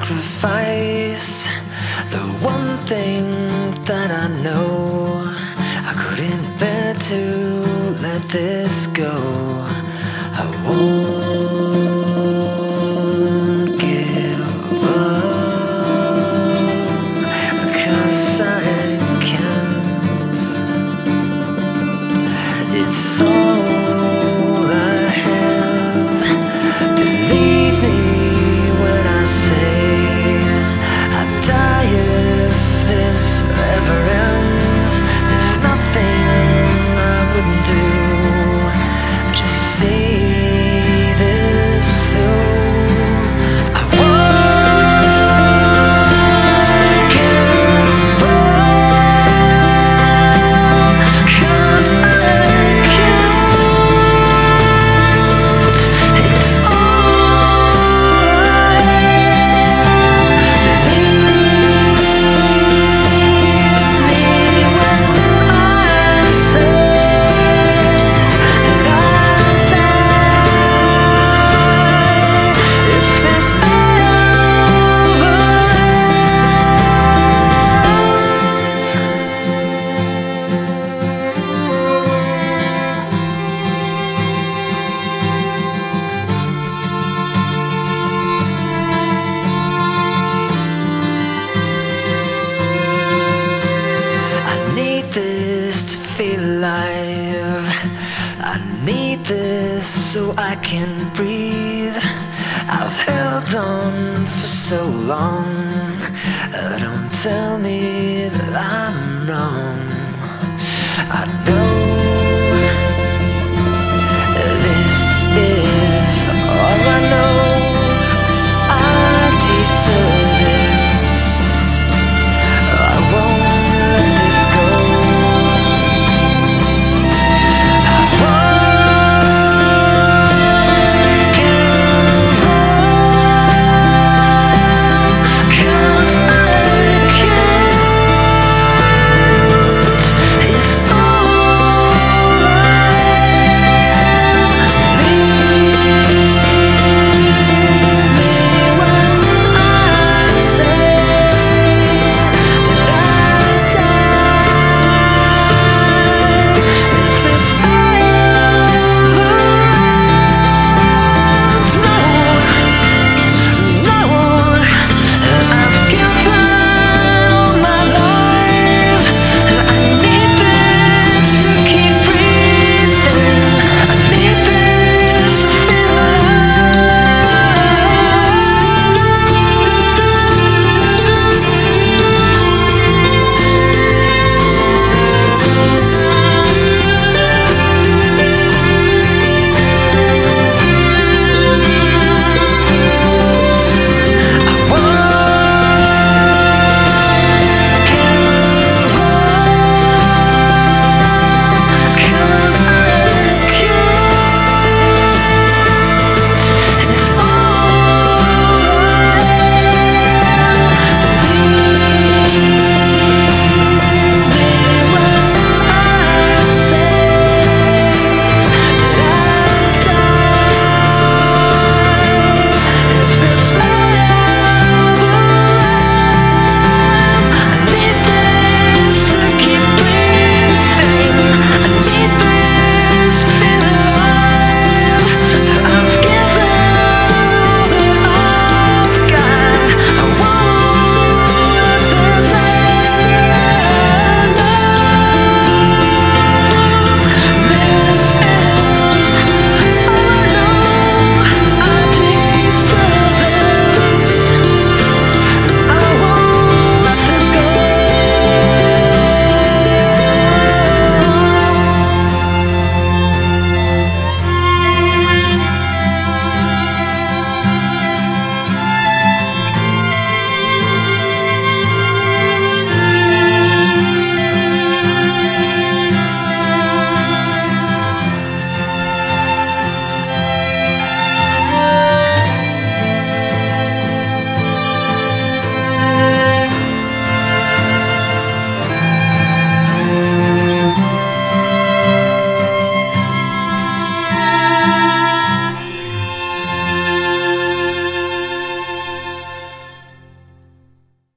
sacrifice the one thing that I know. I couldn't bear to let this go. I won't give up, 'cause I can't. It's all I have. Believe me when I say I'd die if this ever ends. There's nothing I wouldn't do. Just see this through. I won't give up, 'cause I can't. It's all to feel alive. I need this so I can breathe. I've held on for so long. Don't tell me that I'm wrong. I know